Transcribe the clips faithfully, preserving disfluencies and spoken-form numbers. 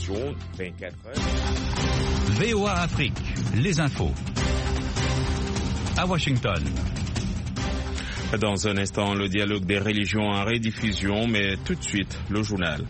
région, vingt-quatre heures. V O A Afrique, les infos. À Washington. Dans un instant, le dialogue des religions en rediffusion, mais tout de suite, le journal.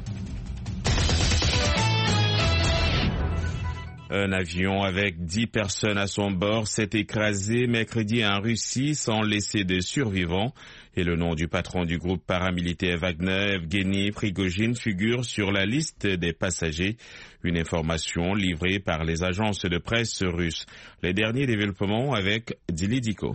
Un avion avec dix personnes à son bord s'est écrasé mercredi en Russie sans laisser de survivants. Et le nom du patron du groupe paramilitaire Wagner, Evgeny Prigojine, figure sur la liste des passagers. Une information livrée par les agences de presse russes. Les derniers développements avec Dili Diko.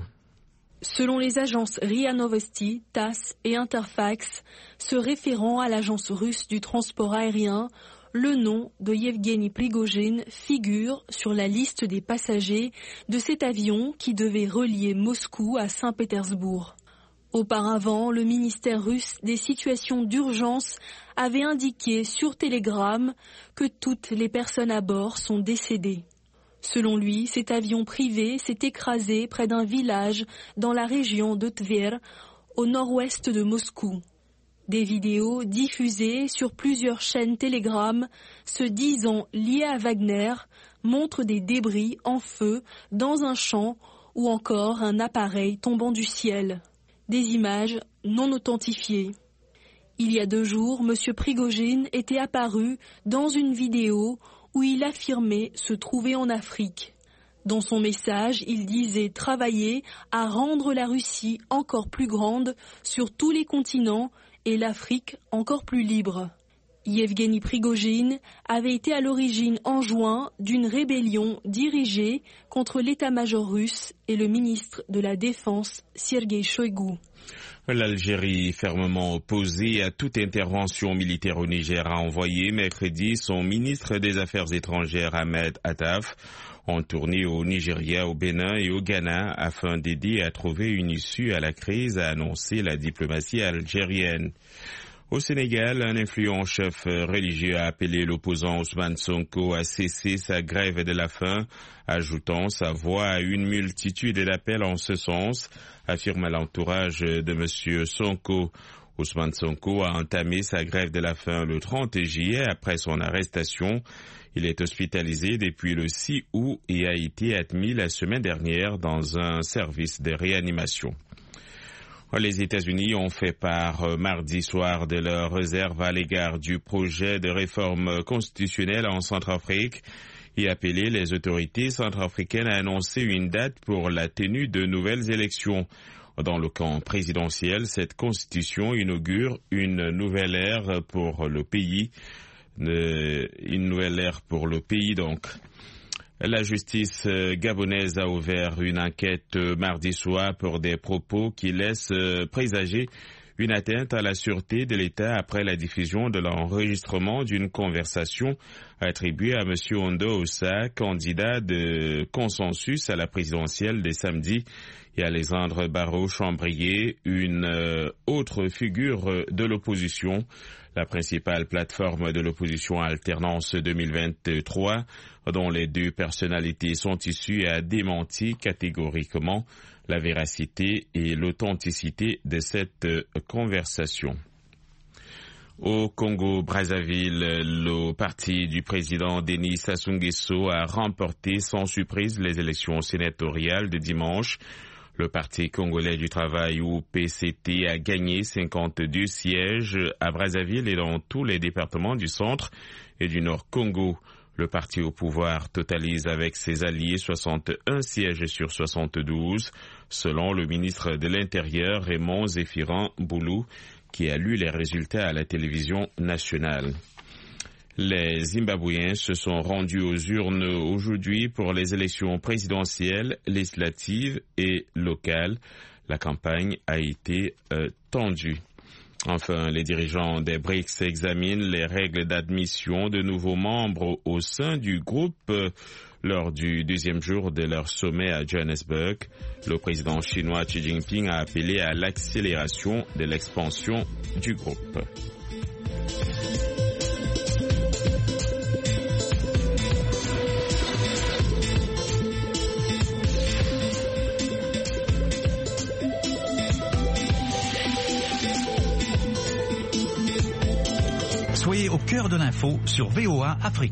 Selon les agences R I A Novosti, TASS et Interfax, se référant à l'agence russe du transport aérien, le nom de Yevgeny Prigojine figure sur la liste des passagers de cet avion qui devait relier Moscou à Saint-Pétersbourg. Auparavant, le ministère russe des situations d'urgence avait indiqué sur Telegram que toutes les personnes à bord sont décédées. Selon lui, cet avion privé s'est écrasé près d'un village dans la région de Tver, au nord-ouest de Moscou. Des vidéos diffusées sur plusieurs chaînes Telegram se disant liées à Wagner montrent des débris en feu dans un champ ou encore un appareil tombant du ciel. Des images non authentifiées. Il y a deux jours, M. Prigojine était apparu dans une vidéo où il affirmait se trouver en Afrique. Dans son message, il disait travailler à rendre la Russie encore plus grande sur tous les continents et l'Afrique encore plus libre. Yevgeny Prigojine avait été à l'origine en juin d'une rébellion dirigée contre l'état-major russe et le ministre de la Défense, Sergei Shoigu. L'Algérie, fermement opposée à toute intervention militaire au Niger, a envoyé mercredi son ministre des Affaires étrangères Ahmed Attaf en tournée au Nigeria, au Bénin et au Ghana afin d'aider à trouver une issue à la crise, a annoncé la diplomatie algérienne. Au Sénégal, un influent chef religieux a appelé l'opposant Ousmane Sonko à cesser sa grève de la faim, ajoutant sa voix à une multitude d'appels en ce sens, affirme l'entourage de M. Sonko. Ousmane Sonko a entamé sa grève de la faim le trente juillet après son arrestation. Il est hospitalisé depuis le six août et a été admis la semaine dernière dans un service de réanimation. Les États-Unis ont fait part mardi soir de leur réserve à l'égard du projet de réforme constitutionnelle en Centrafrique et appelé les autorités centrafricaines à annoncer une date pour la tenue de nouvelles élections. Dans le camp présidentiel, cette constitution inaugure une nouvelle ère pour le pays, une nouvelle ère pour le pays donc. La justice gabonaise a ouvert une enquête mardi soir pour des propos qui laissent présager une atteinte à la sûreté de l'État après la diffusion de l'enregistrement d'une conversation attribuée à M. Ondo Ossa, candidat de consensus à la présidentielle de samedi, et Alexandre Barrault-Chambrier, une autre figure de l'opposition. La principale plateforme de l'opposition Alternance deux mille vingt-trois, dont les deux personnalités sont issues, a démenti catégoriquement la véracité et l'authenticité de cette conversation. Au Congo-Brazzaville, le parti du président Denis Sassou Nguesso a remporté sans surprise les élections sénatoriales de dimanche. Le Parti congolais du travail, ou P C T, a gagné cinquante-deux sièges à Brazzaville et dans tous les départements du centre et du nord Congo. Le parti au pouvoir totalise avec ses alliés soixante et un sièges sur soixante-douze, selon le ministre de l'Intérieur Raymond Zéphirin Boulou, qui a lu les résultats à la télévision nationale. Les Zimbabwéens se sont rendus aux urnes aujourd'hui pour les élections présidentielles, législatives et locales. La campagne a été euh, tendue. Enfin, les dirigeants des B R I C S examinent les règles d'admission de nouveaux membres au sein du groupe euh, lors du deuxième jour de leur sommet à Johannesburg. Le président chinois Xi Jinping a appelé à l'accélération de l'expansion du groupe. Soyez au cœur de l'info sur V O A Afrique.